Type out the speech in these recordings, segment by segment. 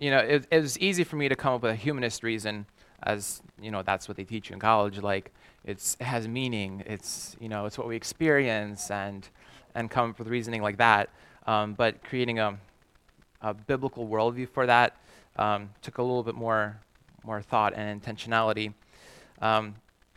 it was easy for me to come up with a humanist reason, as that's what they teach you in college. Like it has meaning. It's what we experience, and come up with reasoning like that. But creating a biblical worldview for that took a little bit more thought and intentionality. Um,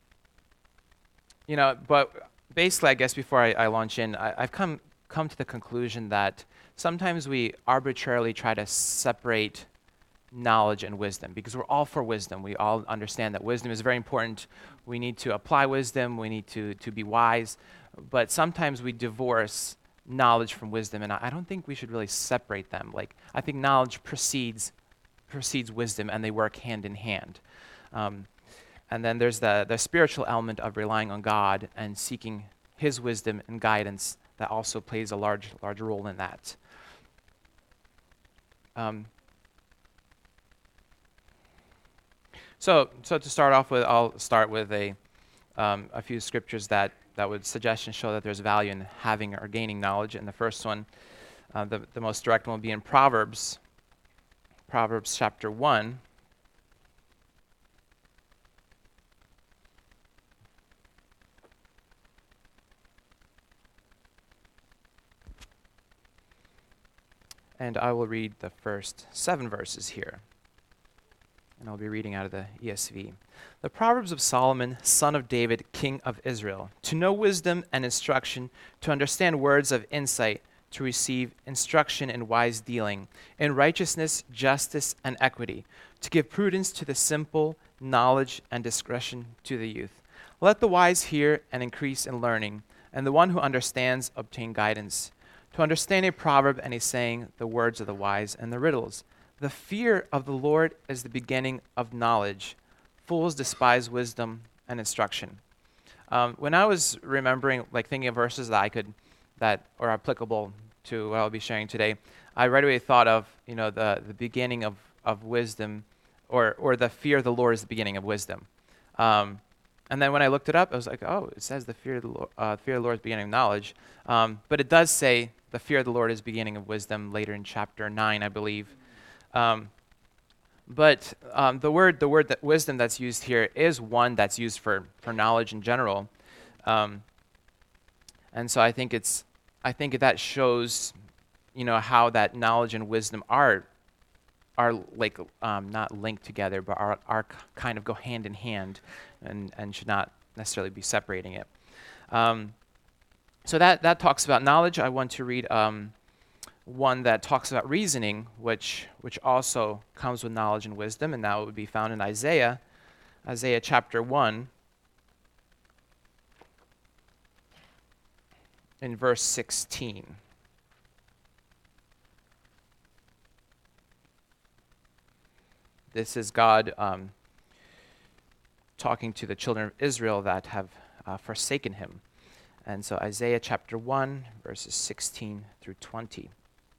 but basically, I guess before I launch in, I've come to the conclusion that sometimes we arbitrarily try to separate knowledge and wisdom, because we're all for wisdom. We all understand that wisdom is very important. We need to apply wisdom. We need to be wise. But sometimes we divorce knowledge from wisdom, and I don't think we should really separate them. Like, I think knowledge precedes wisdom, and they work hand in hand. And then there's the spiritual element of relying on God and seeking His wisdom and guidance that also plays a large role in that. So to start off with, I'll start with a few scriptures that would suggest and show that there's value in having or gaining knowledge. And the first one, the most direct one, will be in Proverbs chapter 1. And I will read the first 7 verses here. And I'll be reading out of the ESV. The Proverbs of Solomon, son of David, king of Israel, to know wisdom and instruction, to understand words of insight, to receive instruction in wise dealing, in righteousness, justice, and equity, to give prudence to the simple, knowledge and discretion to the youth. Let the wise hear and increase in learning, and the one who understands obtain guidance. To understand a proverb and a saying, the words of the wise and the riddles. The fear of the Lord is the beginning of knowledge. Fools despise wisdom and instruction. When I was remembering, thinking of verses that are applicable to what I'll be sharing today, I right away thought of, the beginning of wisdom, or the fear of the Lord is the beginning of wisdom. And then when I looked it up, I was like, oh, it says the fear of the Lord is the beginning of knowledge. But it does say the fear of the Lord is the beginning of wisdom later in chapter 9, I believe. But the word that wisdom that's used here is one that's used for knowledge in general. And so I think that shows, how that knowledge and wisdom are not linked together, but are kind of go hand in hand, and should not necessarily be separating it. So that talks about knowledge. I want to read one that talks about reasoning, which also comes with knowledge and wisdom, and that would be found in Isaiah chapter 1, in verse 16. This is God talking to the children of Israel that have forsaken Him. And so Isaiah chapter 1, verses 16 through 20.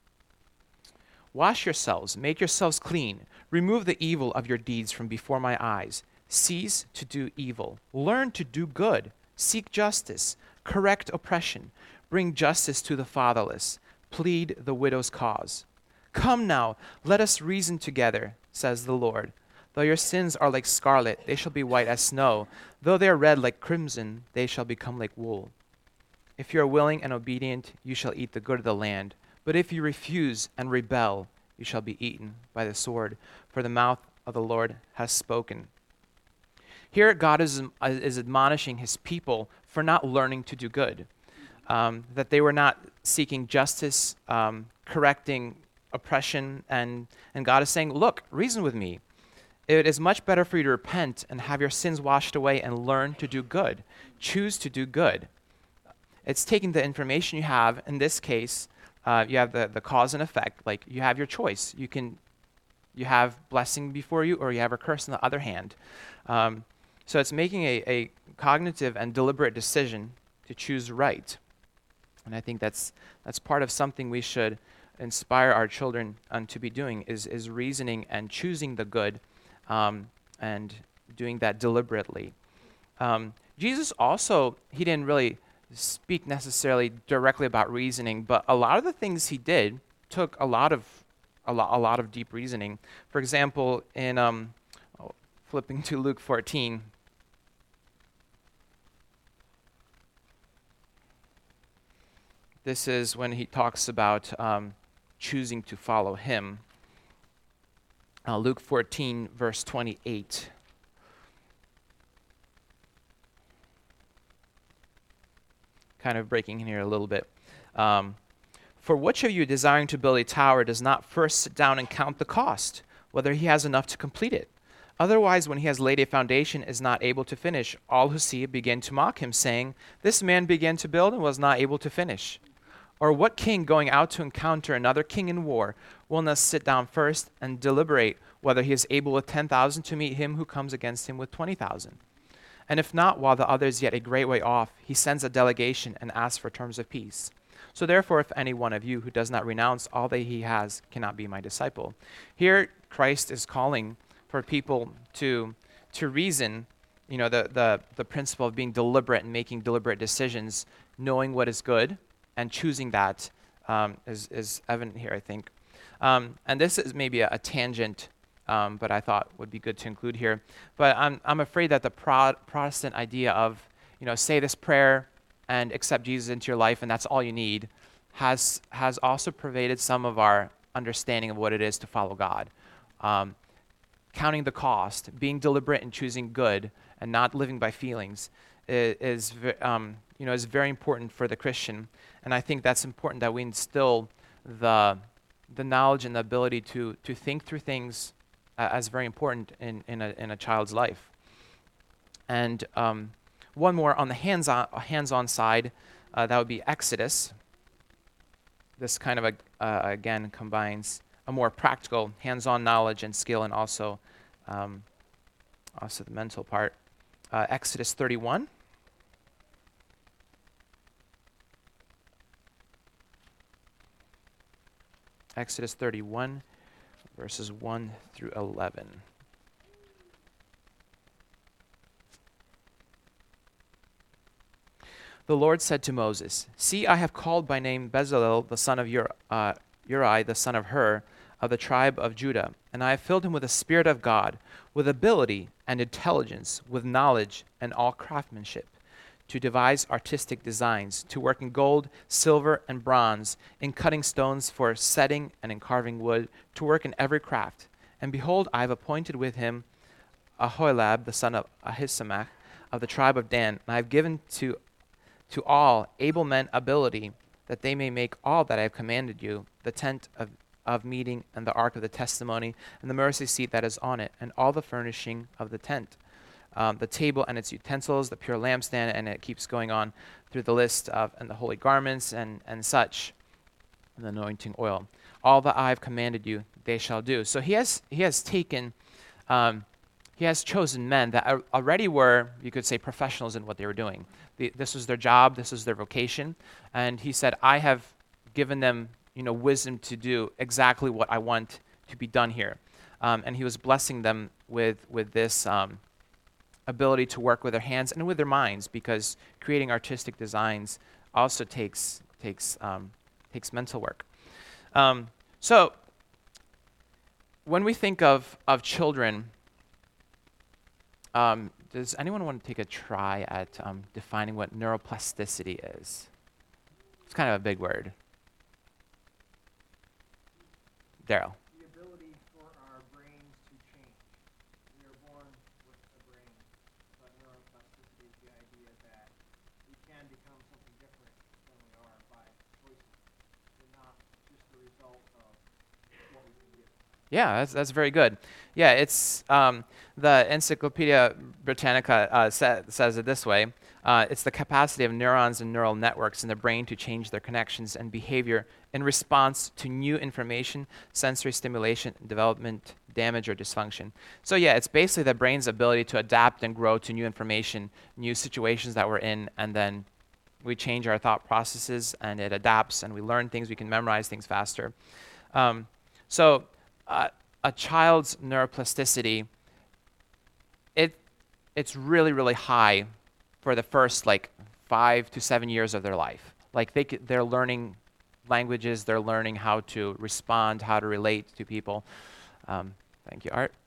Wash yourselves, make yourselves clean. Remove the evil of your deeds from before my eyes. Cease to do evil. Learn to do good. Seek justice. Correct oppression. Bring justice to the fatherless. Plead the widow's cause. Come now, let us reason together, says the Lord. Though your sins are like scarlet, they shall be white as snow. Though they are red like crimson, they shall become like wool. If you are willing and obedient, you shall eat the good of the land. But if you refuse and rebel, you shall be eaten by the sword, for the mouth of the Lord has spoken. Here God is admonishing His people for not learning to do good, that they were not seeking justice, correcting oppression, and God is saying, look, reason with me. It is much better for you to repent and have your sins washed away and learn to do good. Choose to do good. It's taking the information you have. In this case, you have the cause and effect. Like, you have your choice. You have blessing before you, or you have a curse on the other hand. So it's making a cognitive and deliberate decision to choose right. And I think that's part of something we should inspire our children to be doing, is reasoning and choosing the good, and doing that deliberately. Jesus also, He didn't really speak necessarily directly about reasoning, but a lot of the things He did took a lot of a lot of deep reasoning. For example, in flipping to Luke 14, this is when he talks about choosing to follow him. Luke 14, verse 28. Kind of breaking in here a little bit. For which of you desiring to build a tower does not first sit down and count the cost, whether he has enough to complete it? Otherwise, when he has laid a foundation, is not able to finish. All who see it begin to mock him, saying, "This man began to build and was not able to finish." Or what king going out to encounter another king in war will not sit down first and deliberate whether he is able with 10,000 to meet him who comes against him with 20,000? And if not, while the other is yet a great way off, he sends a delegation and asks for terms of peace. So therefore, if any one of you who does not renounce all that he has cannot be my disciple. Here, Christ is calling for people to reason, the principle of being deliberate and making deliberate decisions, knowing what is good and choosing that is evident here, I think. And this is maybe a tangent, but I thought would be good to include here. But I'm afraid that the Protestant idea of, say this prayer and accept Jesus into your life and that's all you need, has also pervaded some of our understanding of what it is to follow God. Counting the cost, being deliberate in choosing good and not living by feelings is very important for the Christian. And I think that's important that we instill the knowledge and the ability to think through things as very important in a child's life. And one more on the hands-on side, that would be Exodus. This kind of again combines a more practical hands-on knowledge and skill, and also the mental part. Exodus 31. Exodus 31, verses 1 through 11. The Lord said to Moses, "See, I have called by name Bezalel, the son of Uri, the son of Hur, of the tribe of Judah, and I have filled him with the Spirit of God, with ability and intelligence, with knowledge and all craftsmanship, to devise artistic designs, to work in gold, silver, and bronze, in cutting stones for setting and in carving wood, to work in every craft. And behold, I have appointed with him Ahoilab, the son of Ahisamach, of the tribe of Dan, and I have given to all able men ability, that they may make all that I have commanded you, the tent of meeting and the ark of the testimony and the mercy seat that is on it, and all the furnishing of the tent, the table and its utensils, the pure lampstand," and it keeps going on through the list of, and the holy garments and such, and the anointing oil. All that I have commanded you, they shall do. So he has taken, he has chosen men that already were, you could say, professionals in what they were doing. This was their job, this was their vocation, and he said, I have given them, wisdom to do exactly what I want to be done here. And he was blessing them with this ability to work with their hands and with their minds, because creating artistic designs also takes mental work. So when we think of children, does anyone want to take a try at defining what neuroplasticity is? It's kind of a big word. Daryl. The ability for our brains to change. We are born with a brain, but neuroplasticity is the idea that we can become something different than we are by choices. We're not just the result of what we can do. Yeah, that's very good. Yeah, it's the Encyclopedia Britannica says it this way. It's the capacity of neurons and neural networks in the brain to change their connections and behavior in response to new information, sensory stimulation, development, damage, or dysfunction. So yeah, it's basically the brain's ability to adapt and grow to new information, new situations that we're in, and then we change our thought processes and it adapts and we learn things, we can memorize things faster. So a child's neuroplasticity, it's really, really high for the first 5 to 7 years of their life. They're learning languages. They're learning how to respond, how to relate to people. Thank you, Art.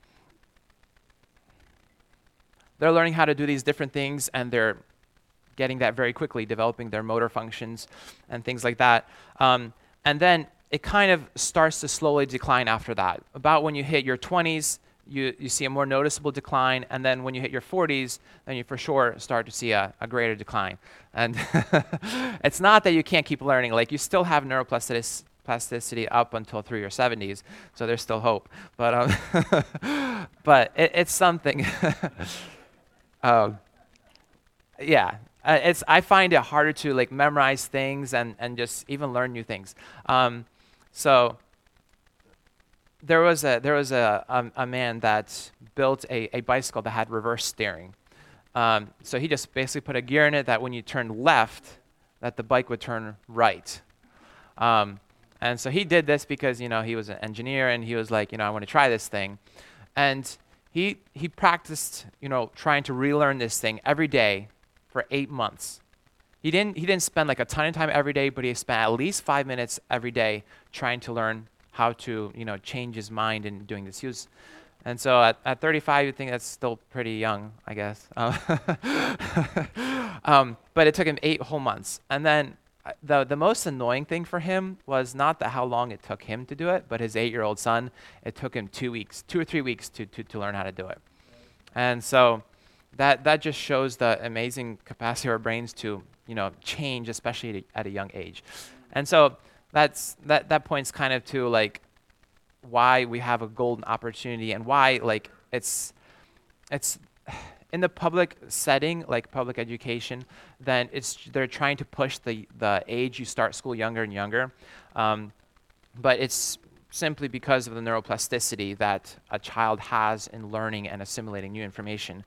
They're learning how to do these different things, and they're getting that very quickly, developing their motor functions and things like that. And then it kind of starts to slowly decline after that. About when you hit your 20s, you see a more noticeable decline, and then when you hit your 40s, then you for sure start to see a greater decline. And it's not that you can't keep learning. Like, you still have neuroplasticity up until through your 70s, so there's still hope. But but it's something. Yeah, I find it harder to like memorize things and just even learn new things. So there was a man that built a bicycle that had reverse steering. So he just basically put a gear in it that when you turned left, that the bike would turn right. And so he did this because he was an engineer, and he was like, I want to try this thing. And he practiced trying to relearn this thing every day for 8 months. He didn't spend like a ton of time every day, but he spent at least 5 minutes every day trying to learn how to change his mind in doing this. And so at 35, you think that's still pretty young, I guess. But it took him 8 whole months. And then the most annoying thing for him was not that how long it took him to do it, but his 8-year-old son. It took him 2 or 3 weeks to learn how to do it. And so that just shows the amazing capacity of our brains to change, especially at a young age. And so that points kind of to like why we have a golden opportunity, and why like it's in the public setting, like public education, then they're trying to push the age you start school younger and younger, but it's simply because of the neuroplasticity that a child has in learning and assimilating new information.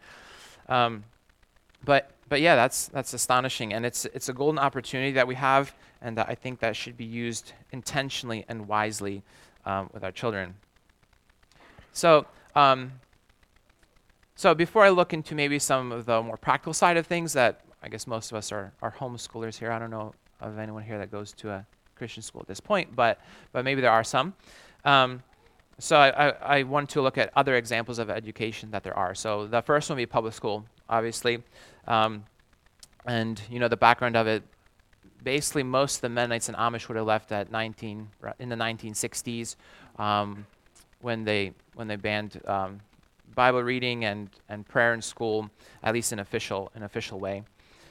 But yeah, that's astonishing, and it's a golden opportunity that we have, and that I think that should be used intentionally and wisely with our children. So before I look into maybe some of the more practical side of things, that I guess most of us are homeschoolers here. I don't know of anyone here that goes to a Christian school at this point, but maybe there are some. So I want to look at other examples of education that there are. So the first one would be public school, obviously. And the background of it, basically most of the Mennonites and Amish would have left in the 1960s, when they banned Bible reading and prayer in school, at least in official way.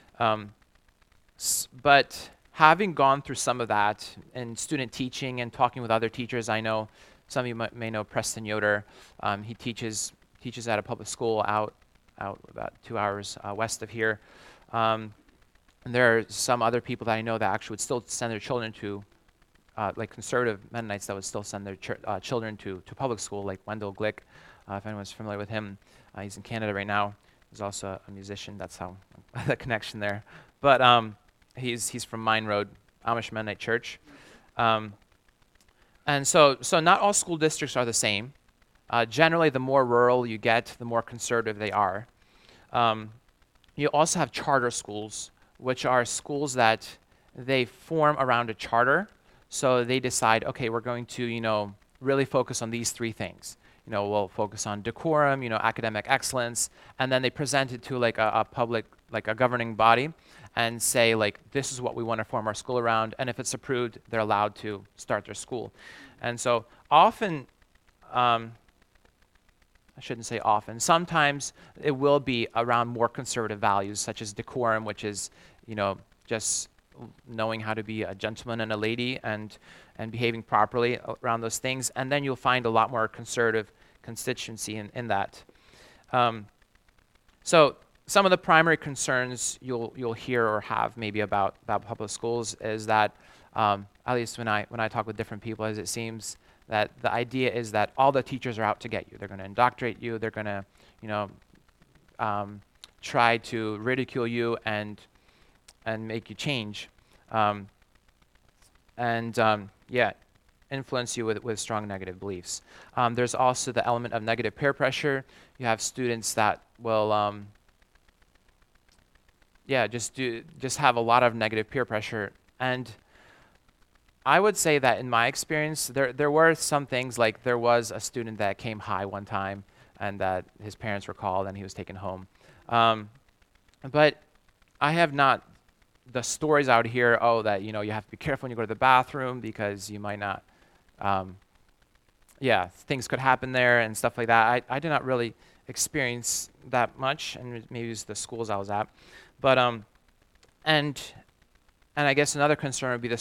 But having gone through some of that in student teaching and talking with other teachers, I know some of you may know Preston Yoder. He teaches at a public school out about 2 hours west of here. And there are some other people that I know that actually would still send their children to, like conservative Mennonites that would still send their children to public school, like Wendell Glick, if anyone's familiar with him. He's in Canada right now. He's also a musician. That's how the connection there. But he's from Mine Road Amish Mennonite Church. And so not all school districts are the same. Generally, the more rural you get, the more conservative they are. You also have charter schools, which are schools that they form around a charter. So they decide, okay, we're going to, really focus on these 3 things. We'll focus on decorum, academic excellence, and then they present it to like a public, like a governing body, and say like, this is what we want to form our school around. And if it's approved, they're allowed to start their school. And so often, I shouldn't say often, sometimes it will be around more conservative values, such as decorum, which is, just knowing how to be a gentleman and a lady and behaving properly around those things. And then you'll find a lot more conservative constituency in that. So some of the primary concerns you'll hear or have maybe about public schools is that, at least when I talk with different people, as it seems, that the idea is that all the teachers are out to get you. They're going to indoctrinate you. They're going to, try to ridicule you and make you change, influence you with strong negative beliefs. There's also the element of negative peer pressure. You have students that will, just have a lot of negative peer pressure, and I would say that in my experience, there were some things, like there was a student that came high one time, and that his parents were called and he was taken home. Um, but I have not the stories out here. Oh, that you have to be careful when you go to the bathroom because you might not. Um, yeah, things could happen there and stuff like that. I did not really experience that much, and maybe it's the schools I was at, but and and I guess another concern would be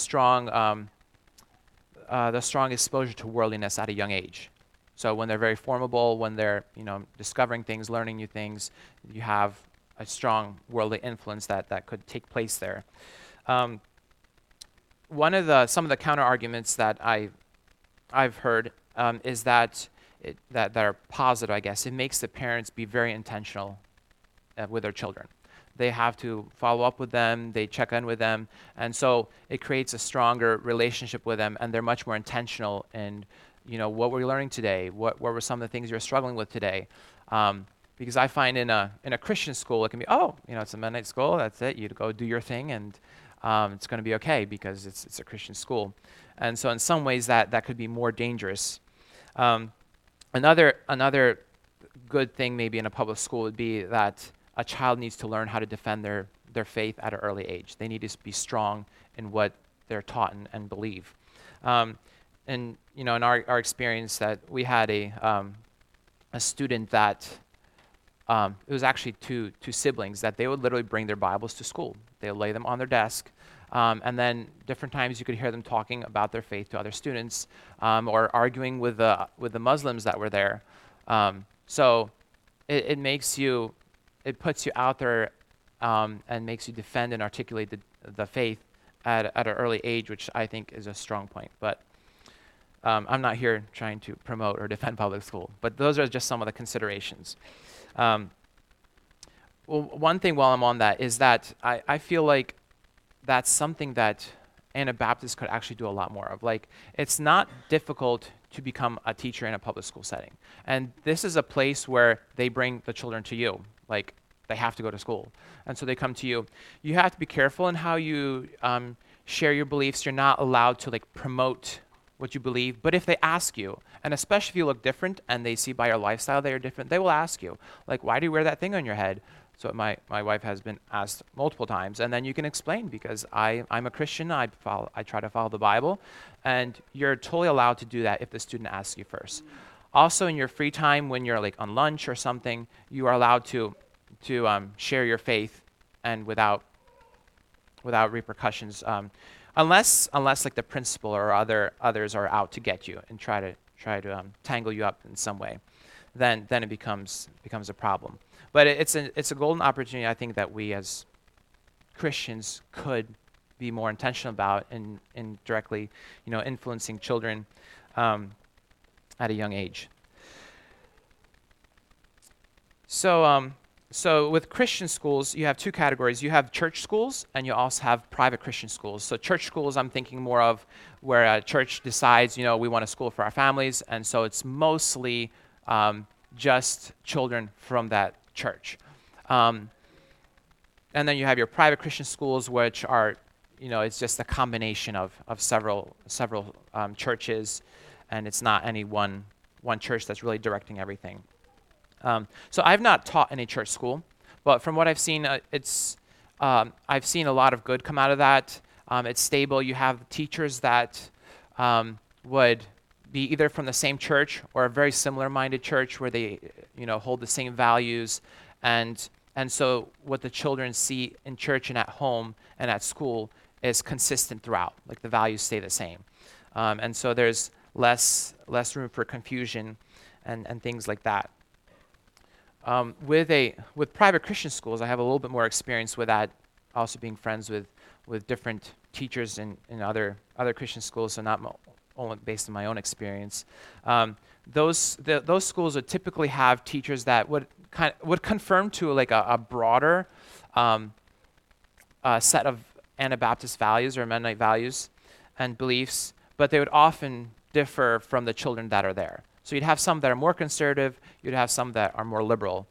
the strong exposure to worldliness at a young age. So when they're very formable, when they're discovering things, learning new things, you have a strong worldly influence that could take place there. Um, some of the counter arguments that I've heard is that that are positive. I guess it makes the parents be very intentional with their children. They have to follow up with them, they check in with them, and so it creates a stronger relationship with them, and they're much more intentional in, what were you learning today? What were some of the things you're struggling with today? Because I find in a Christian school, it can be, it's a Mennonite school, that's it, you go do your thing, and it's going to be okay because it's a Christian school. And so in some ways that could be more dangerous. Another good thing maybe in a public school would be that a child needs to learn how to defend their faith at an early age. They need to be strong in what they're taught and believe. And in our experience, that we had a student that it was actually two siblings that they would literally bring their Bibles to school. They would lay them on their desk, and then different times you could hear them talking about their faith to other students, or arguing with the Muslims that were there. So it puts you out there, and makes you defend and articulate the faith at an early age, which I think is a strong point. But I'm not here trying to promote or defend public school, but those are just some of the considerations. Well, one thing while I'm on that is that I feel like that's something that Anabaptists could actually do a lot more of. Like, it's not difficult to become a teacher in a public school setting. And this is a place where they bring the children to you. Like, they have to go to school. And so they come to you. You have to be careful in how you share your beliefs. You're not allowed to promote what you believe. But if they ask you, and especially if you look different and they see by your lifestyle that you're different, they will ask you, like, why do you wear that thing on your head? So my wife has been asked multiple times, and then you can explain, because I'm a Christian, I try to follow the Bible, and you're totally allowed to do that if the student asks you first. Also, in your free time, when you're on lunch or something, you are allowed to share your faith, and without repercussions, unless the principal or others are out to get you and try to tangle you up in some way, then it becomes a problem. But it's a golden opportunity, I think, that we as Christians could be more intentional about in directly, influencing children at a young age. So with Christian schools, you have two categories. You have church schools, and you also have private Christian schools. So church schools, I'm thinking more of where a church decides, we want a school for our families, and so it's mostly just children from that church. And then you have your private Christian schools, which are, it's just a combination of several churches, and it's not any one church that's really directing everything. So I've not taught in a church school, but from what I've seen, I've seen a lot of good come out of that. It's stable. You have teachers that would be either from the same church or a very similar-minded church where they, hold the same values, and so what the children see in church and at home and at school is consistent throughout. Like, the values stay the same, and so there's less room for confusion and things like that. With private Christian schools, I have a little bit more experience with that, also being friends with different teachers in other Christian schools, so not only based on my own experience. Those schools would typically have teachers that would confirm to a broader set of Anabaptist values or Mennonite values and beliefs, but they would often differ from the children that are there. So you'd have some that are more conservative, you'd have some that are more liberal.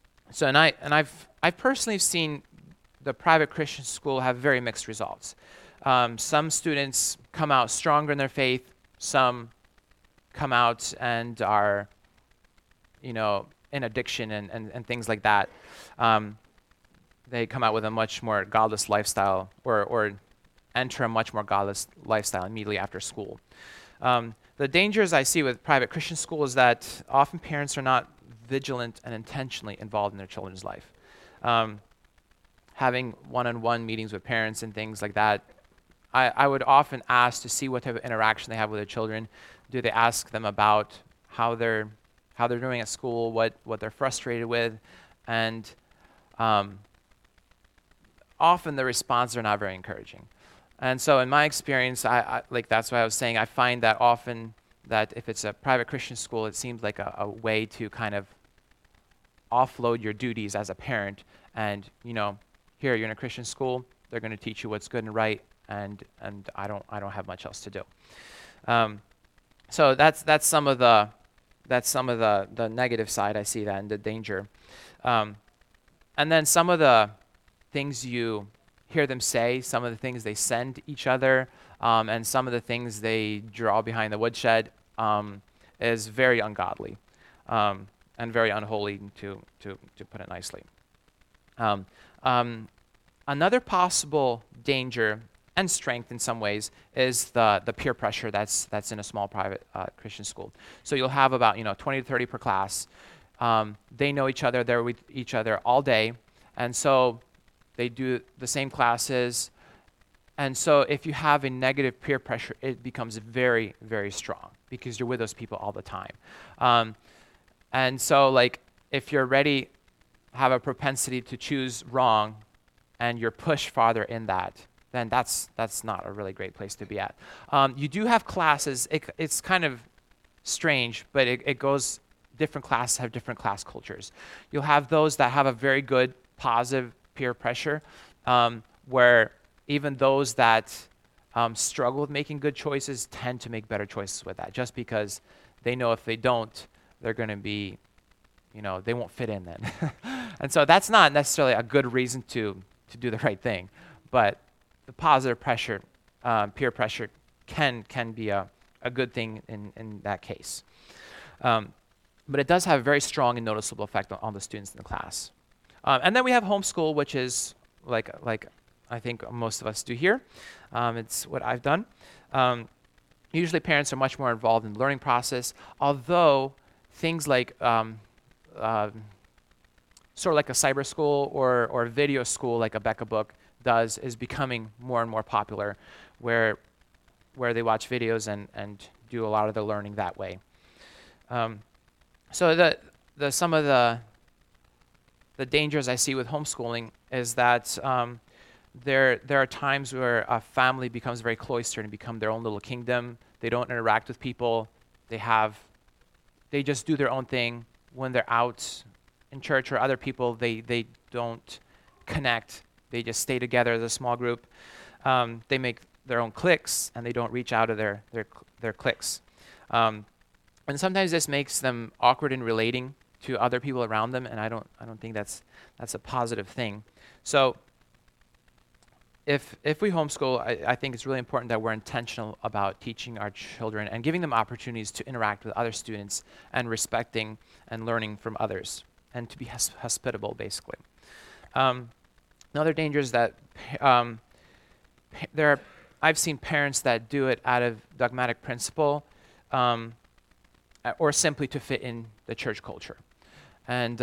I've personally seen the private Christian school have very mixed results. Some students come out stronger in their faith. Some come out and are, in addiction and things like that. They come out with a much more godless lifestyle or enter a much more godless lifestyle immediately after school. The dangers I see with private Christian school is that often parents are not vigilant and intentionally involved in their children's life. Having one-on-one meetings with parents and things like that, I would often ask to see what type of interaction they have with their children. Do they ask them about how they're doing at school, what they're frustrated with, and often the responses are not very encouraging. And so in my experience, I like that's why I was saying I find that often that if it's a private Christian school, it seems like a way to kind of offload your duties as a parent. And here you're in a Christian school, they're going to teach you what's good and right, and I don't have much else to do. So that's some of the negative side I see that and the danger. And then some of the things you hear them say, some of the things they send each other, and some of the things they draw behind the woodshed is very ungodly and very unholy, to put it nicely. Another possible danger and strength in some ways is the peer pressure that's in a small private Christian school. So you'll have about 20 to 30 per class. They know each other. They're with each other all day, and so they do the same classes. And so if you have a negative peer pressure, it becomes very, very strong because you're with those people all the time. And so if you're already have a propensity to choose wrong and you're pushed farther in that, then that's not a really great place to be at. You do have classes. It's kind of strange, but it goes, different classes have different class cultures. You'll have those that have a very good positive peer pressure, where even those that struggle with making good choices tend to make better choices with that, just because they know if they don't, they're going to be, they won't fit in then. And so that's not necessarily a good reason to do the right thing, but the positive pressure, peer pressure, can be a good thing in that case. But it does have a very strong and noticeable effect on the students in the class. And then we have homeschool, which is like I think most of us do here. It's what I've done. Usually parents are much more involved in the learning process, although things like sort of like a cyber school or video school like a Becca Book does is becoming more and more popular, where they watch videos and do a lot of the learning that way. So some of the dangers I see with homeschooling is that there are times where a family becomes very cloistered and become their own little kingdom. They don't interact with people. They just do their own thing. When they're out in church or other people, they don't connect. They just stay together as a small group. They make their own cliques and they don't reach out of their cliques. And sometimes this makes them awkward in relating to other people around them, and I don't think that's a positive thing. So if we homeschool, I think it's really important that we're intentional about teaching our children and giving them opportunities to interact with other students and respecting and learning from others and to be hospitable, basically. Another danger is that I've seen parents that do it out of dogmatic principle or simply to fit in the church culture. And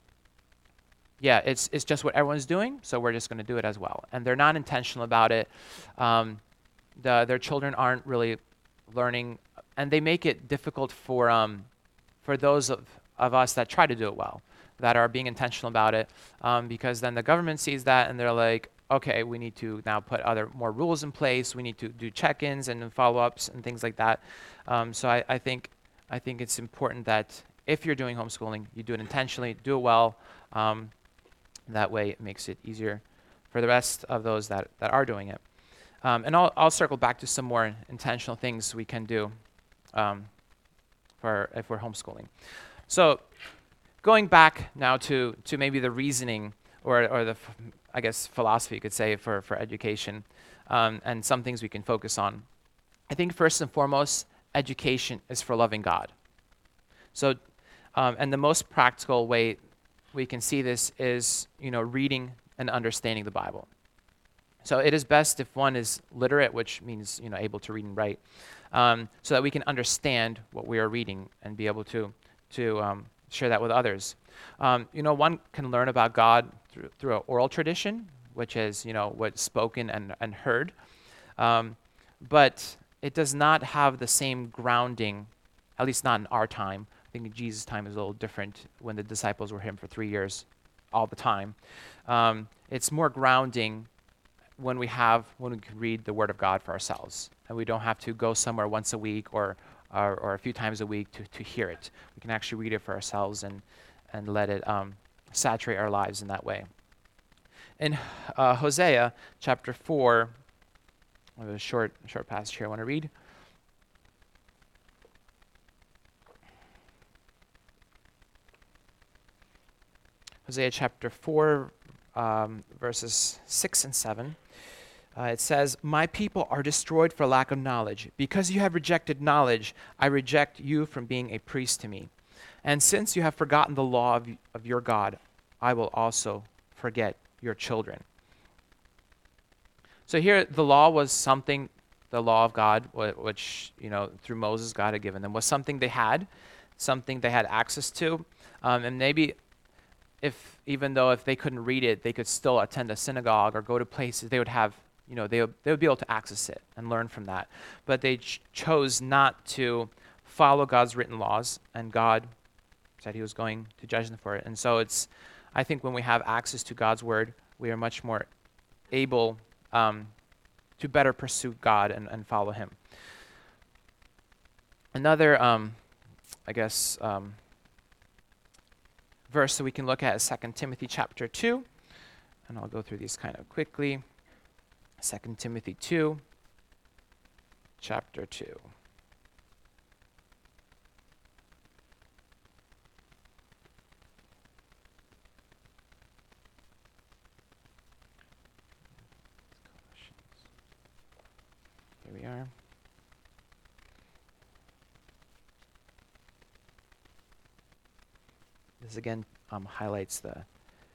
it's just what everyone's doing, so we're just going to do it as well. And they're not intentional about it. Their children aren't really learning, and they make it difficult for those of us that try to do it well, that are being intentional about it, because then the government sees that and they're like, okay, we need to now put more rules in place. We need to do check-ins and follow-ups and things like that. So I think it's important that if you're doing homeschooling, you do it intentionally, do it well. That way it makes it easier for the rest of those that are doing it. And I'll circle back to some more intentional things we can do if we're homeschooling. So going back now to maybe the reasoning or the, I guess, philosophy you could say for education. and some things we can focus on. I think first and foremost, education is for loving God. So, and the most practical way we can see this is, reading and understanding the Bible. So it is best if one is literate, which means, able to read and write, so that we can understand what we are reading and be able to share that with others. One can learn about God through an oral tradition, which is, what's spoken and heard. But it does not have the same grounding, at least not in our time. I think in Jesus' time is a little different when the disciples were him for 3 years all the time. It's more grounding when we can read the Word of God for ourselves, and we don't have to go somewhere once a week or a few times a week to hear it. We can actually read it for ourselves and let it saturate our lives in that way. In Hosea chapter 4, I have a short passage here I want to read. Hosea chapter 4, verses 6 and 7. It says, "My people are destroyed for lack of knowledge. Because you have rejected knowledge, I reject you from being a priest to me. And since you have forgotten the law of your God, I will also forget your children." So here, the law was something, the law of God, which, through Moses, God had given them, was something they had access to. And maybe even though if they couldn't read it, they could still attend a synagogue or go to places, they would have, they would be able to access it and learn from that. But they chose not to follow God's written laws, and God said he was going to judge them for it. And so I think when we have access to God's word, we are much more able to better pursue God and follow him. Another, verse that we can look at is 2 Timothy chapter 2, and I'll go through these kind of quickly. 2 Timothy 2, chapter 2. Here we are. This again highlights the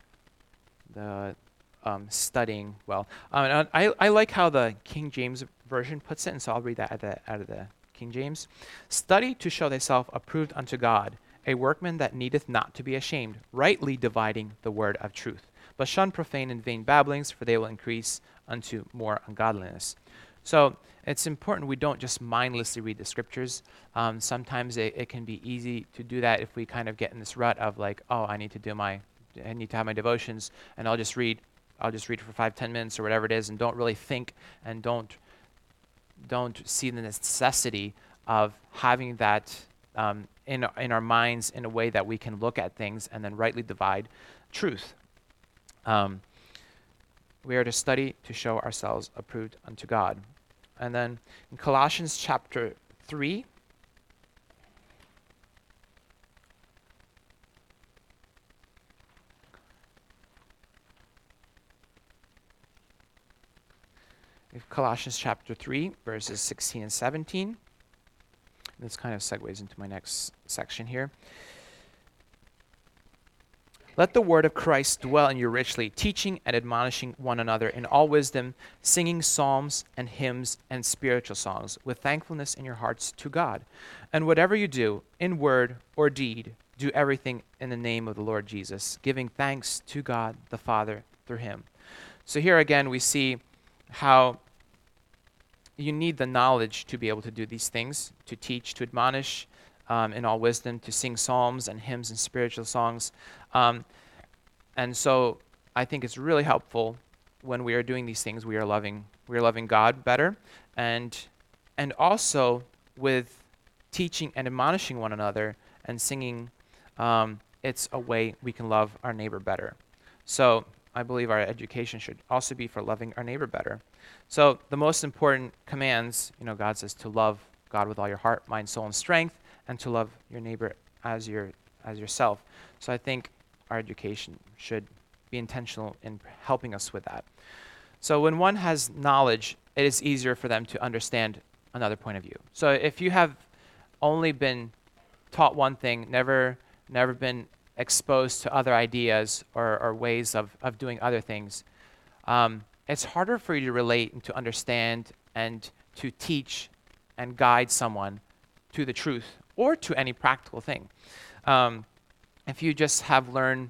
studying well. I like how the King James version puts it, and so I'll read that out of the King James. "Study to show thyself approved unto God, a workman that needeth not to be ashamed, rightly dividing the word of truth. But shun profane and vain babblings, for they will increase unto more ungodliness." So it's important we don't just mindlessly read the scriptures. Sometimes it can be easy to do that if we kind of get in this rut of like, oh, I need to have my devotions, and I'll just read for 5-10 minutes or whatever it is, and don't really think and don't see the necessity of having that in our minds in a way that we can look at things and then rightly divide truth. We are to study to show ourselves approved unto God. And then in Colossians chapter 3, verses 16 and 17. This kind of segues into my next section here. "Let the word of Christ dwell in you richly, teaching and admonishing one another in all wisdom, singing psalms and hymns and spiritual songs with thankfulness in your hearts to God. And whatever you do, in word or deed, do everything in the name of the Lord Jesus, giving thanks to God the Father through him." So here again we see how you need the knowledge to be able to do these things, to teach, to admonish in all wisdom, to sing psalms and hymns and spiritual songs. And so I think it's really helpful when we are doing these things, we are loving God better, and also with teaching and admonishing one another and singing, it's a way we can love our neighbor better. So I believe our education should also be for loving our neighbor better. So the most important commands, God says to love God with all your heart, mind, soul, and strength, and to love your neighbor as yourself. So I think our education should be intentional in helping us with that. So when one has knowledge, it is easier for them to understand another point of view. So if you have only been taught one thing, never been exposed to other ideas or ways of doing other things, it's harder for you to relate and to understand and to teach and guide someone to the truth or to any practical thing. If you just have learned,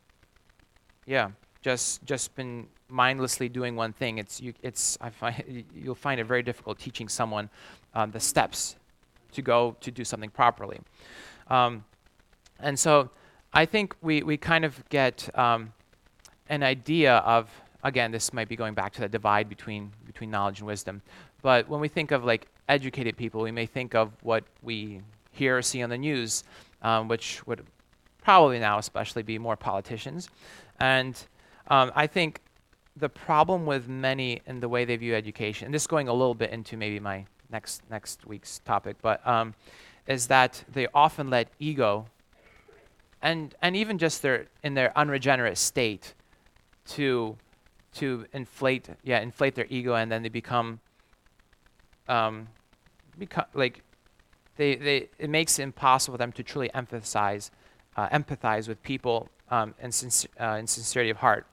just been mindlessly doing one thing, you'll find it very difficult teaching someone the steps to go to do something properly. And so I think we kind of get an idea of, again, this might be going back to the divide between knowledge and wisdom, but when we think of like educated people, we may think of what we hear or see on the news, which would probably now especially be more politicians. And I think the problem with many in the way they view education, and this is going a little bit into maybe my next week's topic, but is that they often let ego and even just in their unregenerate state to inflate their ego, and then they become like it makes it impossible for them to truly empathize with people in sincerity of heart.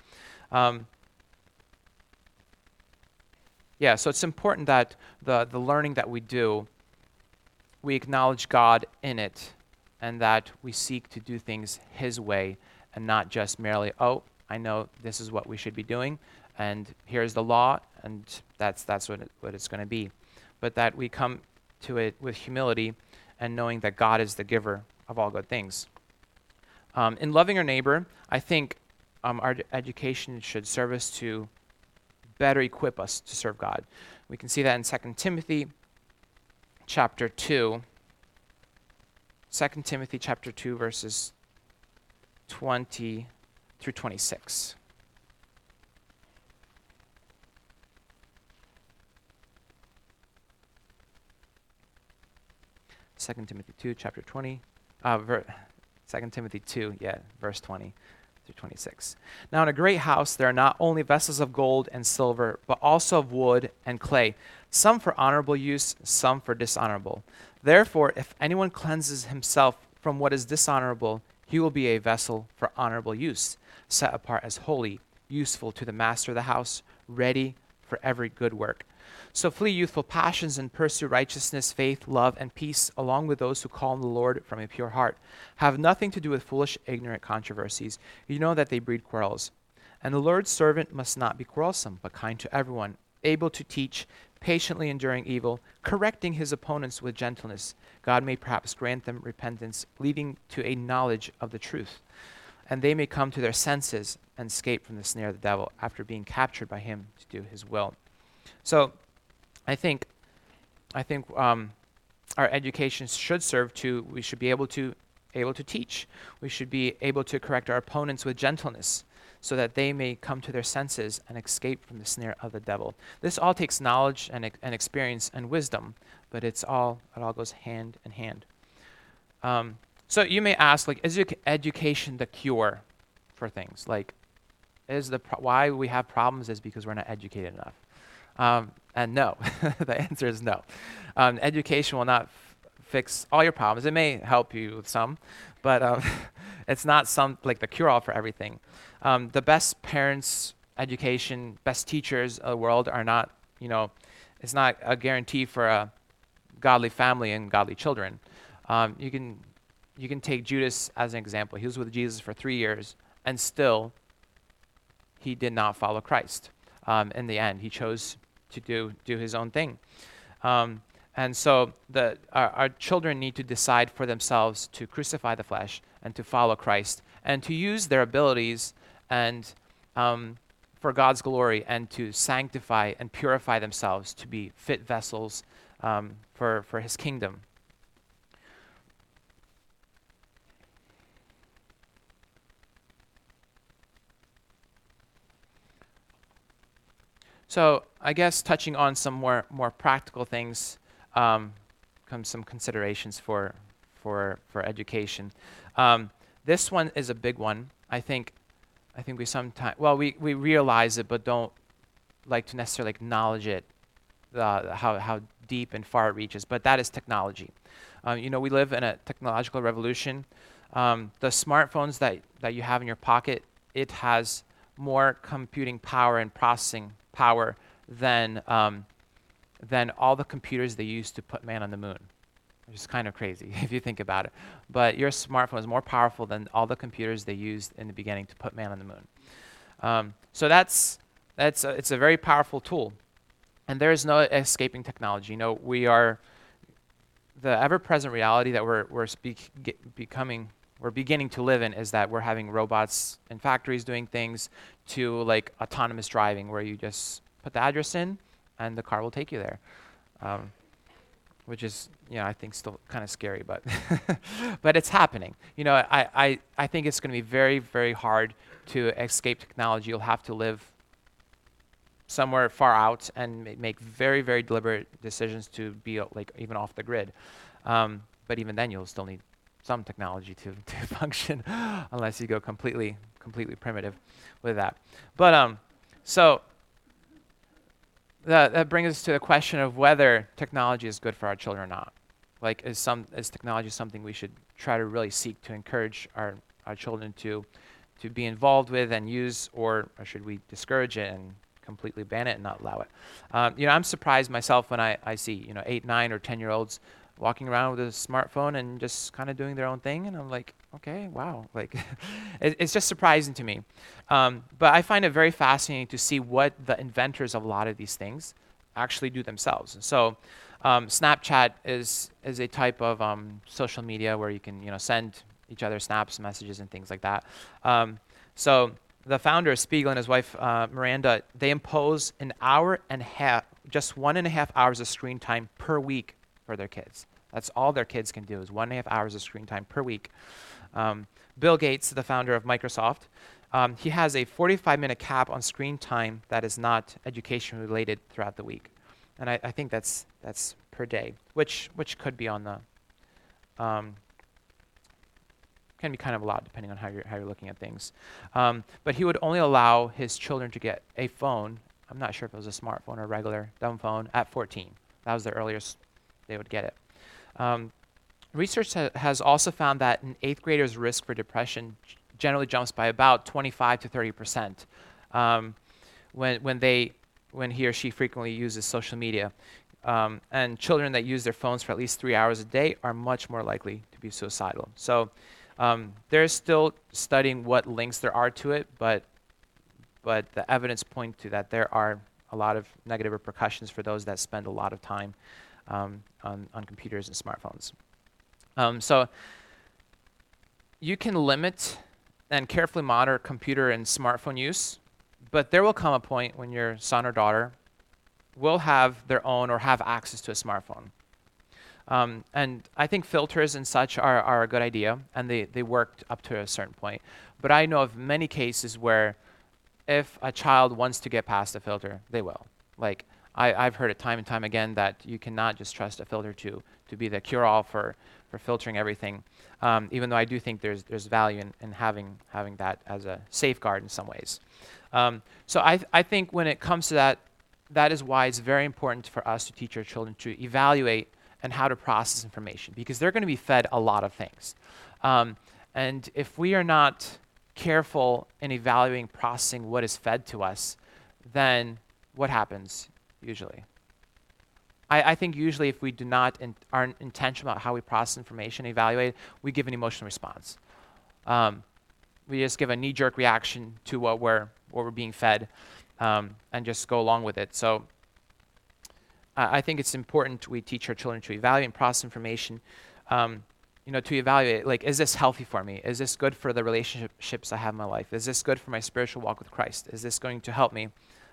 So it's important that the learning that we do, we acknowledge God in it, and that we seek to do things His way, and not just merely, oh, I know this is what we should be doing, and here's the law, and that's what it's going to be. But that we come to it with humility and knowing that God is the giver of all good things. In loving our neighbor, I think our education should serve us to better equip us to serve God. We can see that in 2 Timothy chapter 2. 2 Timothy chapter 2, verses 20 through 26. Second Timothy 2, chapter 20, 2 Timothy 2, verse 20 through 26. Now in a great house there are not only vessels of gold and silver, but also of wood and clay, some for honorable use, some for dishonorable. Therefore, if anyone cleanses himself from what is dishonorable, he will be a vessel for honorable use, set apart as holy, useful to the master of the house, ready for every good work. So flee youthful passions and pursue righteousness, faith, love, and peace, along with those who call on the Lord from a pure heart. Have nothing to do with foolish, ignorant controversies. You know that they breed quarrels. And the Lord's servant must not be quarrelsome, but kind to everyone, able to teach, patiently enduring evil, correcting his opponents with gentleness. God may perhaps grant them repentance, leading to a knowledge of the truth, and they may come to their senses and escape from the snare of the devil after being captured by him to do his will. So I think our education should serve to, we should be able to teach. We should be able to correct our opponents with gentleness, so that they may come to their senses and escape from the snare of the devil. This all takes knowledge and experience and wisdom, but it all goes hand in hand. So you may ask, like, is education the cure for things? Like, why we have problems is because we're not educated enough. And no, the answer is no. Education will not fix all your problems. It may help you with some, but it's not like the cure-all for everything. The best parents, education, best teachers of the world are not, it's not a guarantee for a godly family and godly children. You can take Judas as an example. He was with Jesus for 3 years, and still he did not follow Christ. In the end, he chose to do his own thing. And so our children need to decide for themselves to crucify the flesh and to follow Christ, and to use their abilities and for God's glory, and to sanctify and purify themselves to be fit vessels for his kingdom. So I guess touching on some more practical things, come some considerations for education. This one is a big one. I think we sometimes, we realize it, but don't like to necessarily acknowledge it, how deep and far it reaches, but that is technology. We live in a technological revolution. The smartphones that you have in your pocket, it has more computing power and processing power than all the computers they used to put man on the moon, which is kind of crazy if you think about it. But your smartphone is more powerful than all the computers they used in the beginning to put man on the moon. So it's a very powerful tool, and there is no escaping technology. We are the ever-present reality that we're beginning to live in is that we're having robots in factories doing things, to like autonomous driving, where you just put the address in and the car will take you there, which is, I think still kind of scary, but but it's happening. I think it's going to be very, very hard to escape technology. You'll have to live somewhere far out and make very, very deliberate decisions to be like even off the grid. But even then, you'll still need some technology to function, unless you go completely primitive with that. But so that brings us to the question of whether technology is good for our children or not. Like, is technology something we should try to really seek to encourage our children to be involved with and use, or should we discourage it and completely ban it and not allow it? I'm surprised myself when I see 8, 9, or 10-year-olds walking around with a smartphone and just kind of doing their own thing, and I'm like, okay, wow, like it's just surprising to me. But I find it very fascinating to see what the inventors of a lot of these things actually do themselves. So Snapchat is a type of social media where you can send each other snaps, messages, and things like that. So the founder, Spiegel, and his wife, Miranda, they impose an hour and a half, just 1.5 hours of screen time per week for their kids. That's all their kids can do, is 1.5 hours of screen time per week. Bill Gates, the founder of Microsoft, he has a 45-minute cap on screen time that is not education related throughout the week. And I think that's per day, which could be on the can be kind of a lot depending on how you're looking at things. But he would only allow his children to get a phone. I'm not sure if it was a smartphone or a regular dumb phone at 14. That was the earliest they would get it. Research has also found that an 8th grader's risk for depression generally jumps by about 25 to 30% when he or she frequently uses social media. And children that use their phones for at least 3 hours a day are much more likely to be suicidal. So they're still studying what links there are to it, but the evidence point to that there are a lot of negative repercussions for those that spend a lot of time on computers and smartphones. So you can limit and carefully monitor computer and smartphone use, but there will come a point when your son or daughter will have their own or have access to a smartphone. And I think filters and such are a good idea, and they worked up to a certain point. But I know of many cases where if a child wants to get past a filter, they will. Like, I've heard it time and time again that you cannot just trust a filter to be the cure-all for filtering everything, even though I do think there's value in having that as a safeguard in some ways. So I think when it comes to that is why it's very important for us to teach our children to evaluate and how to process information, because they're going to be fed a lot of things. And if we are not careful in evaluating, processing what is fed to us, then what happens usually? I think usually if we do not aren't intentional about how we process information, evaluate, we give an emotional response. We just give a knee-jerk reaction to what we're being fed, and just go along with it. So I think it's important we teach our children to evaluate and process information, to evaluate, like, is this healthy for me? Is this good for the relationships I have in my life? Is this good for my spiritual walk with Christ? Is this going to help me?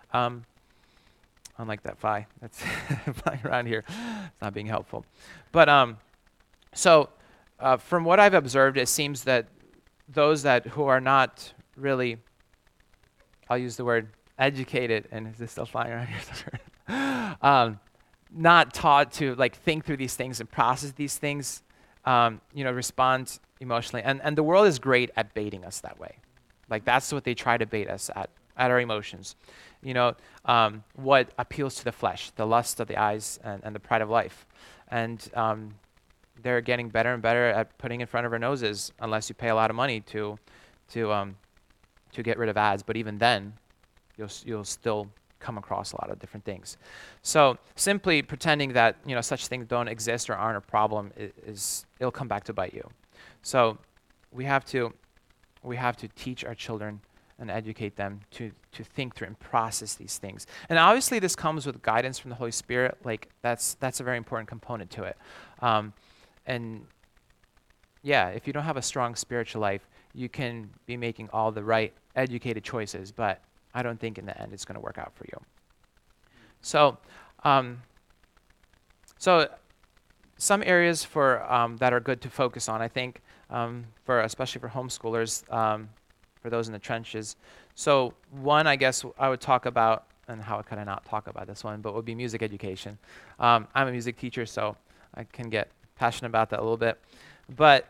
Unlike that fly that's flying around here, it's not being helpful. But so from what I've observed, it seems that those who are not really, I'll use the word educated, and is this still flying around here? Not taught to think through these things and process these things, respond emotionally. And the world is great at baiting us that way. Like, that's what they try to bait us at at our emotions. You know, what appeals to the flesh, the lust of the eyes, and the pride of life. And they're getting better and better at putting in front of our noses, unless you pay a lot of money to get rid of ads. But even then, you'll still come across a lot of different things. So simply pretending that such things don't exist or aren't a problem it'll come back to bite you. So we have to teach our children and educate them to think through and process these things. And obviously this comes with guidance from the Holy Spirit. Like that's a very important component to it. And yeah, if you don't have a strong spiritual life, you can be making all the right educated choices, but I don't think in the end it's going to work out for you. So, some areas for that are good to focus on, I think, especially for homeschoolers, for those in the trenches. So one, I guess, I would talk about, and how could I not talk about this one, but would be music education. I'm a music teacher, so I can get passionate about that a little bit. But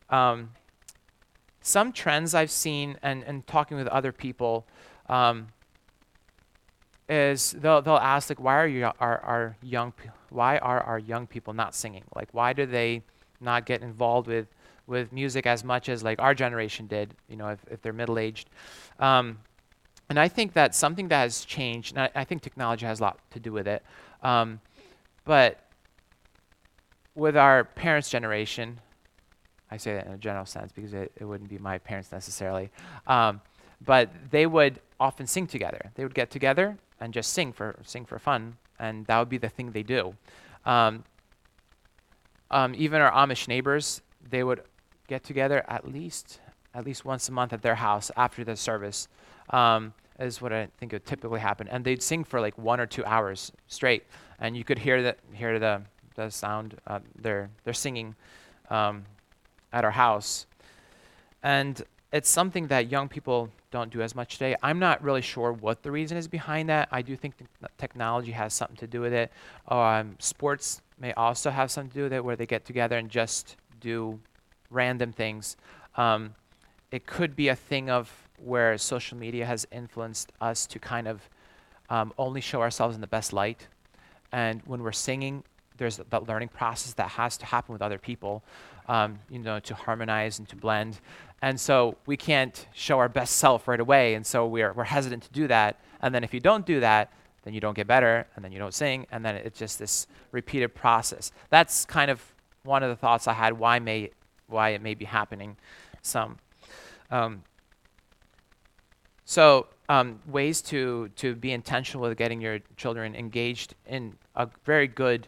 some trends I've seen and talking with other people is they'll ask, like, why are our young people not singing? Like, why do they not get involved with music as much as like our generation did, if they're middle-aged? And I think that's something that has changed, and I think technology has a lot to do with it. But with our parents' generation, I say that in a general sense because it wouldn't be my parents necessarily, but they would often sing together. They would get together and just sing for fun, and that would be the thing they do. Even our Amish neighbors, they would get together at least once a month at their house after the service, is what I think would typically happen. And they'd sing for like 1 or 2 hours straight, and you could hear the sound. They're singing at our house, and it's something that young people don't do as much today. I'm not really sure what the reason is behind that. I do think technology has something to do with it. Sports may also have something to do with it, where they get together and just do random things. It could be a thing of where social media has influenced us to kind of only show ourselves in the best light. And when we're singing, there's that learning process that has to happen with other people, to harmonize and to blend. And so we can't show our best self right away, and so we're hesitant to do that. And then if you don't do that, then you don't get better, and then you don't sing, and then it's just this repeated process. That's kind of one of the thoughts I had why it may be happening some. Ways to be intentional with getting your children engaged in a very good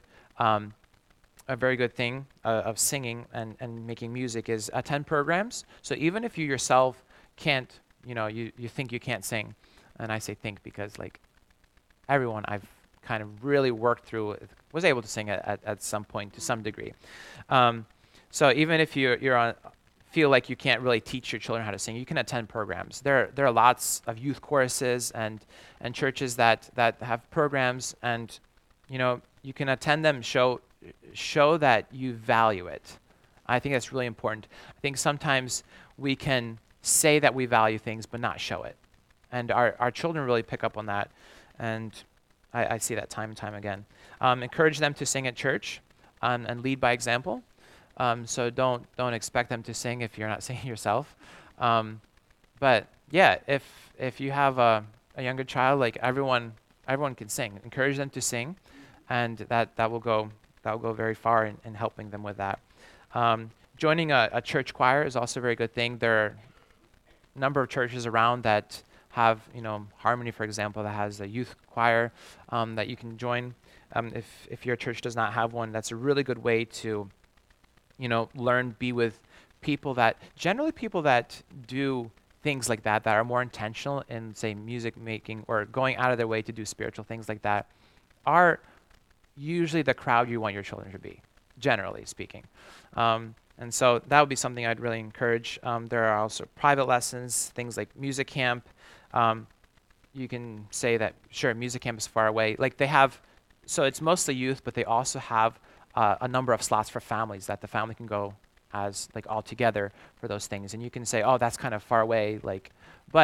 thing of singing and making music is attend programs. So even if you yourself can't, you think you can't sing, and I say think because like everyone I've kind of really worked through was able to sing at some point to some degree. So even if feel like you can't really teach your children how to sing, you can attend programs. There are lots of youth choruses and churches that have programs, and you can attend them, show that you value it. I think that's really important. I think sometimes we can say that we value things but not show it. And our children really pick up on that, and I see that time and time again. Encourage them to sing at church and lead by example. So don't expect them to sing if you're not singing yourself. But yeah, if you have a younger child, like everyone can sing. Encourage them to sing, and that will go very far in helping them with that. Joining a church choir is also a very good thing. There are a number of churches around that have, Harmony, for example, that has a youth choir that you can join. If your church does not have one, that's a really good way to, learn, be with people that do things like that are more intentional in, say, music making or going out of their way to do spiritual things like that, are usually the crowd you want your children to be, generally speaking. And so that would be something I'd really encourage. There are also private lessons, things like music camp. You can say that, sure, music camp is far away. Like they have, so it's mostly youth, but they also have a number of slots for families that the family can go as like all together for those things. And you can say, oh, that's kind of far away. But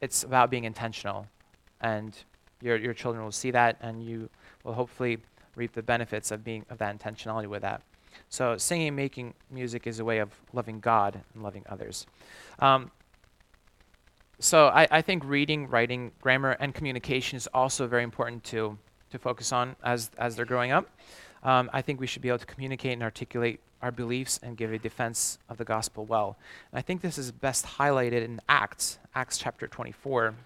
it's about being intentional, and your children will see that, and you will hopefully reap the benefits of that intentionality with that. So singing and making music is a way of loving God and loving others. So I think reading, writing, grammar, and communication is also very important to focus on as they're growing up. I think we should be able to communicate and articulate our beliefs and give a defense of the gospel well. And I think this is best highlighted in Acts chapter 24.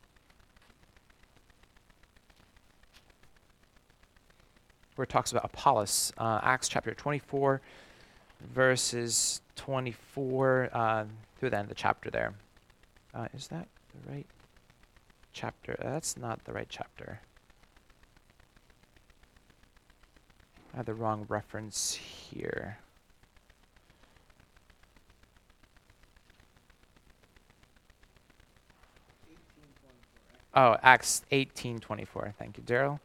Where it talks about Apollos. Acts chapter 24, verses 24 through the end of the chapter there. Is that the right chapter? That's not the right chapter. I have the wrong reference here. Oh, Acts 18:24. Thank you, Daryl.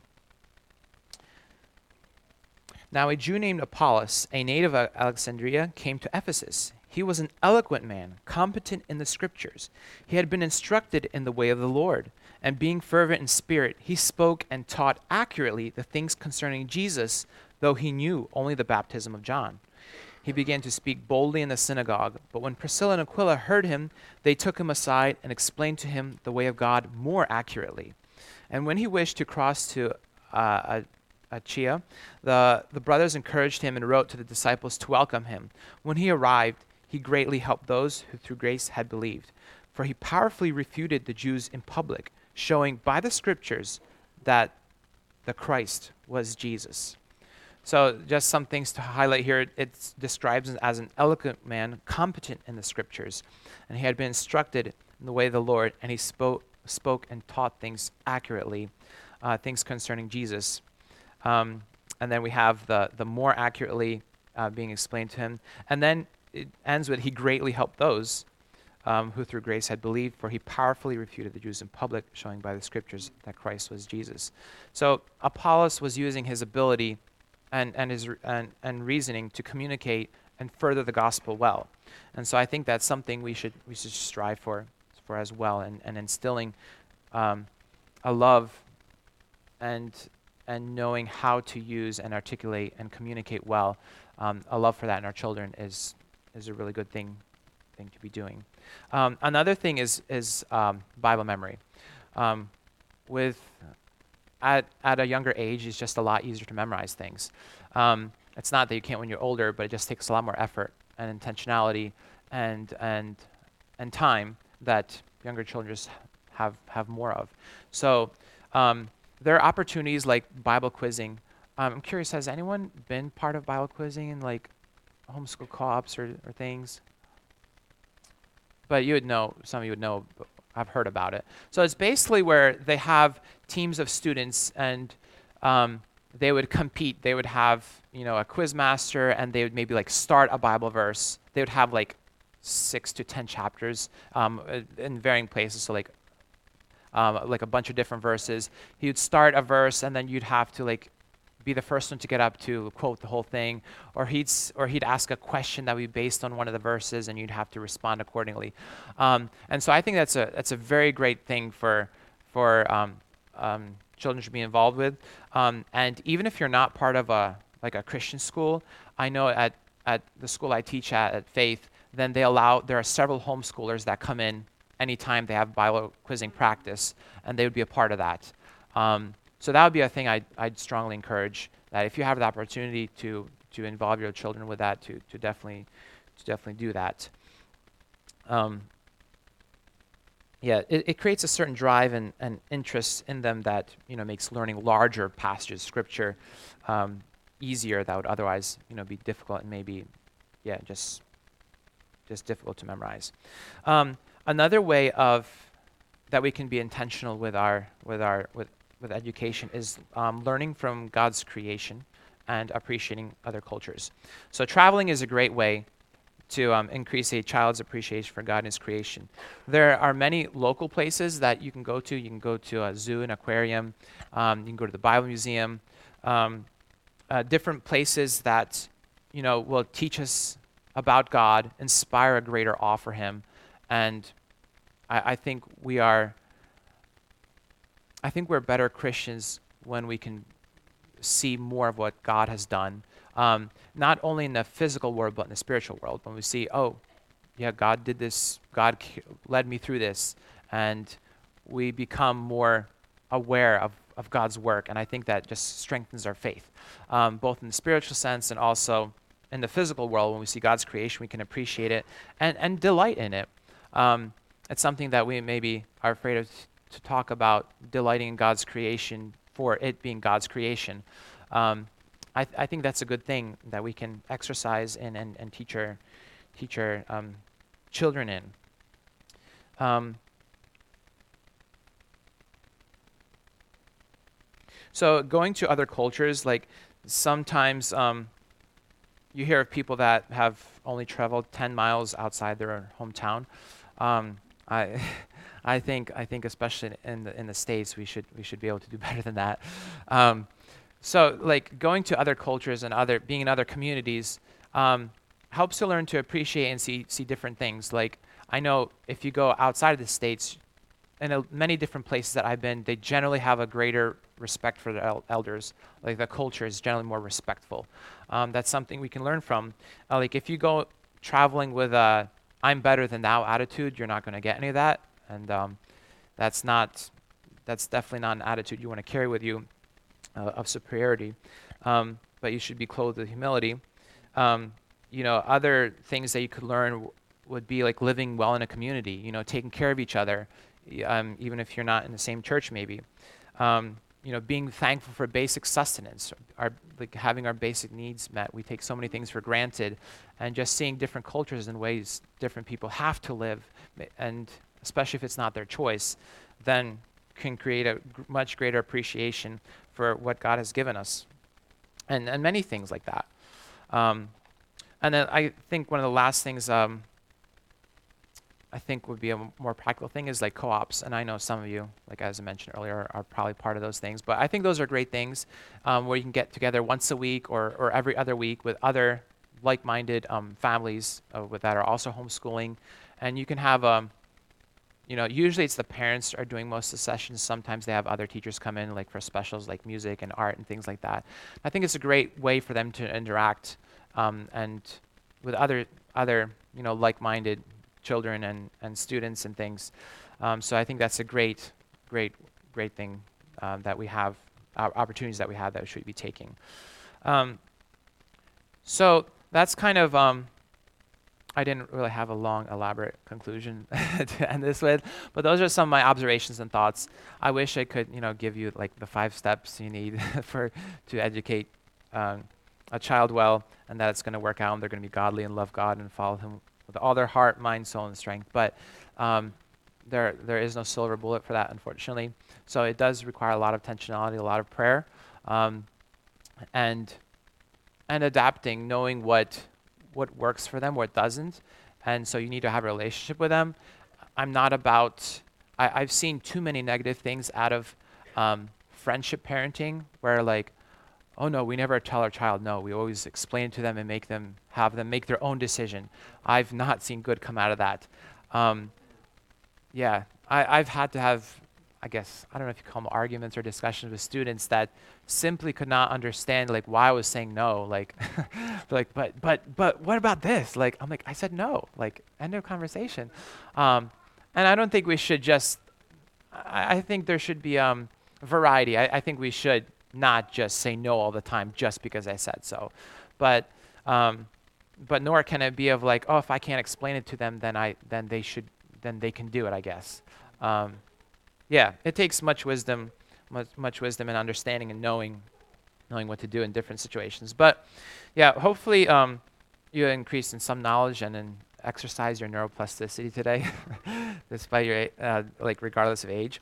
Now a Jew named Apollos, a native of Alexandria, came to Ephesus. He was an eloquent man, competent in the scriptures. He had been instructed in the way of the Lord, and being fervent in spirit, he spoke and taught accurately the things concerning Jesus, though he knew only the baptism of John. He began to speak boldly in the synagogue, but when Priscilla and Aquila heard him, they took him aside and explained to him the way of God more accurately. And when he wished to cross to Achaia, the brothers encouraged him and wrote to the disciples to welcome him. When he arrived, he greatly helped those who through grace had believed, for he powerfully refuted the Jews in public, showing by the scriptures that the Christ was Jesus. So just some things to highlight here. It describes him as an eloquent man, competent in the scriptures, and he had been instructed in the way of the Lord, and he spoke and taught things accurately, things concerning Jesus. And then we have the more accurately being explained to him. And then it ends with, he greatly helped those who through grace had believed, for he powerfully refuted the Jews in public, showing by the scriptures that Christ was Jesus. So Apollos was using his ability and reasoning to communicate and further the gospel well. And so I think that's something we should strive for as well, and instilling a love and knowing how to use and articulate and communicate well. A love for that in our children is a really good thing to be doing. Another thing is Bible memory. At a younger age, it's just a lot easier to memorize things. It's not that you can't when you're older, but it just takes a lot more effort and intentionality and time that younger children just have more of. So there are opportunities like Bible quizzing. I'm curious, has anyone been part of Bible quizzing in like homeschool co-ops or things? But you would know, some of you would know, I've heard about it. So it's basically where they have teams of students and they would compete. They would have, a quiz master, and they would maybe like start a Bible verse. They would have like 6 to 10 chapters in varying places. So like a bunch of different verses. He would start a verse, and then you'd have to like be the first one to get up to quote the whole thing, or he'd ask a question that would be based on one of the verses, and you'd have to respond accordingly. And so I think that's a very great thing for children to be involved with. And even if you're not part of a Christian school, I know at the school I teach at Faith, then there are several homeschoolers that come in anytime they have Bible quizzing practice, and they would be a part of that. So that would be a thing I'd strongly encourage, that if you have the opportunity to involve your children with that, to definitely do that. It creates a certain drive and interest in them that makes learning larger passages of Scripture easier. That would otherwise be difficult and maybe just difficult to memorize. Another way that we can be intentional with education is learning from God's creation and appreciating other cultures. So traveling is a great way to increase a child's appreciation for God and His creation. There are many local places that you can go to. You can go to a zoo, an aquarium. You can go to the Bible Museum. Different places that will teach us about God, inspire a greater awe for Him, and I think we are. I think we're better Christians when we can see more of what God has done, not only in the physical world but in the spiritual world. When we see, oh, yeah, God did this. God led me through this, and we become more aware of God's work, and I think that just strengthens our faith, both in the spiritual sense and also in the physical world. When we see God's creation, we can appreciate it and delight in it. It's something that we maybe are afraid of to talk about, delighting in God's creation for it being God's creation. I think that's a good thing that we can exercise in and teach our children in. So going to other cultures, like sometimes you hear of people that have only traveled 10 miles outside their hometown. I I think especially in the States we should be able to do better than that. So like going to other cultures and being in other communities helps to learn to appreciate and see different things. Like I know if you go outside of the States, in many different places that I've been, they generally have a greater respect for the elders. Like the culture is generally more respectful. That's something we can learn from. Like if you go traveling with a "I'm better than thou" attitude, you're not going to get any of that, and that's definitely not an attitude you want to carry with you of superiority. But you should be clothed with humility. Other things that you could learn would be like living well in a community. Taking care of each other, even if you're not in the same church, maybe. Being thankful for basic sustenance, like having our basic needs met. We take so many things for granted, and just seeing different cultures and ways different people have to live, and especially if it's not their choice, then can create a much greater appreciation for what God has given us, and many things like that. And then I think one of the last things I think would be a more practical thing is like co-ops. And I know some of you, like as I mentioned earlier, are probably part of those things. But I think those are great things where you can get together once a week or every other week with other like-minded families that are also homeschooling. And you can have, usually it's the parents are doing most of the sessions. Sometimes they have other teachers come in like for specials like music and art and things like that. I think it's a great way for them to interact and with other like-minded children and students and things. So I think that's a great thing that we have, opportunities that we have that we should be taking. So that's kind of, I didn't really have a long, elaborate conclusion to end this with, but those are some of my observations and thoughts. I wish I could, give you like the 5 steps you need to educate a child well, and that it's going to work out and they're going to be godly and love God and follow Him with all their heart, mind, soul, and strength. But there is no silver bullet for that, unfortunately. So it does require a lot of intentionality, a lot of prayer, and adapting, knowing what works for them, what doesn't. And so you need to have a relationship with them. I've seen too many negative things out of friendship parenting where like, oh no, we never tell our child no. We always explain to them and have them make their own decision. I've not seen good come out of that. I've had to have, I guess, I don't know if you call them arguments or discussions with students that simply could not understand like why I was saying no. Like, like, but what about this? Like, I'm like, I said no. Like, end of conversation. And I don't think we should just. I think there should be variety. I think we should not just say no all the time just because I said so, but nor can it be of like, oh, if I can't explain it to them, then they can do it, I guess. It takes much wisdom and understanding and knowing what to do in different situations. But hopefully you increase in some knowledge and then exercise your neuroplasticity today, despite your regardless of age.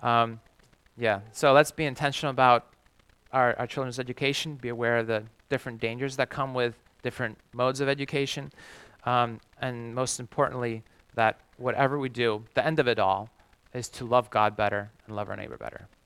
So let's be intentional about our children's education, be aware of the different dangers that come with different modes of education, and most importantly, that whatever we do, the end of it all is to love God better and love our neighbor better.